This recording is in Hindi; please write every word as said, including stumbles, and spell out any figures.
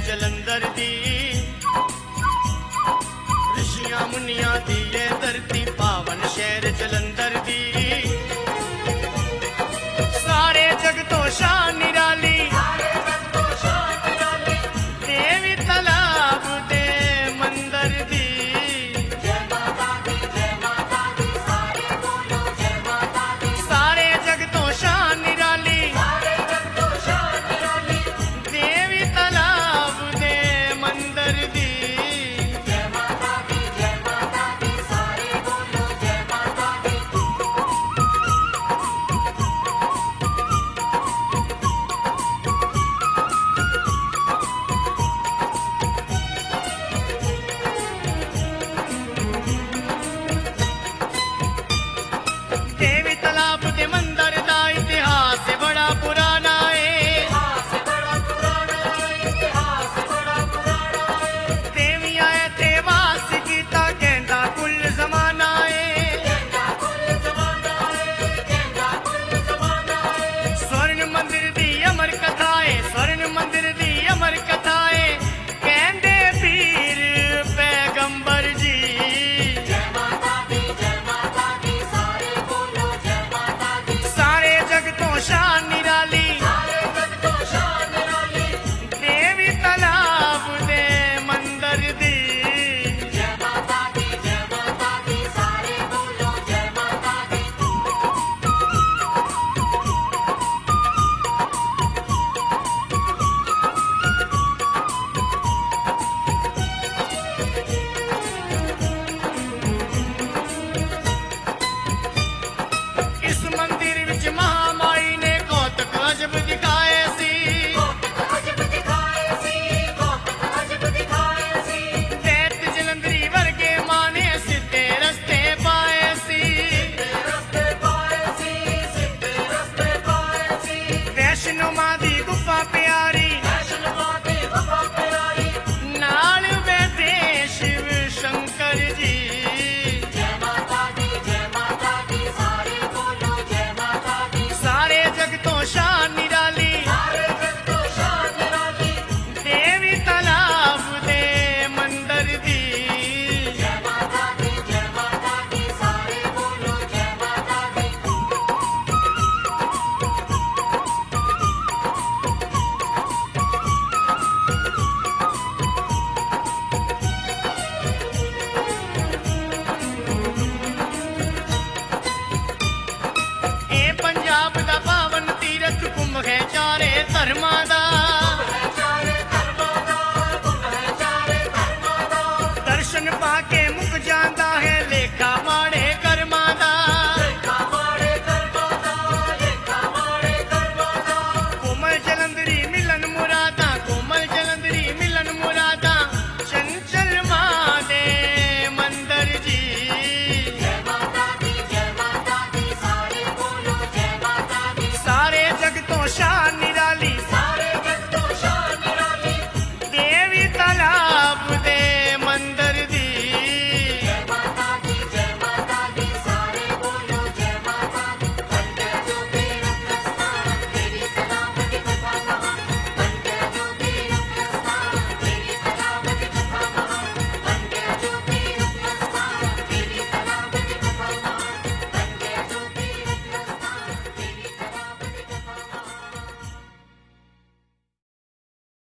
जलंधर दी, ऋषियां मुनियां दी ये धरती पावन शहर जलंधर दी। सारे जग तो शान निराली, देवी तालाब दे मंदिर दी। सारे जग तो शान निराली, देवी तालाब दे मंदिर दी। देवी तालाब दे मंदिर दा इतिहास बड़ा पुराना है। देवियां इत्थे वास कीता कहंदा कुल जमाना है। स्वर्ण मंदिर दी अमर कथा है, स्वर्ण मंदिर दी अमर कथा है, कहंदे पीर पैगंबर जी। सारे जग तो शान निराली, देवी तालाब दे मंदिर दी। इस मंदिर विच महामाई ने कौतक अजब दिखाए सी। दैत जलंधरी वर्गे माने सीधे रस्ते पाए सी। वैष्णो मां दी गुफा प्यारी, नाल बैठे शिव शंकर जी। सारे जग तो शान निराली, देवी तालाब दे मंदिर दी। ए पंजाब दा पावन तीरथ कुंभ है चारे धर्मां दा।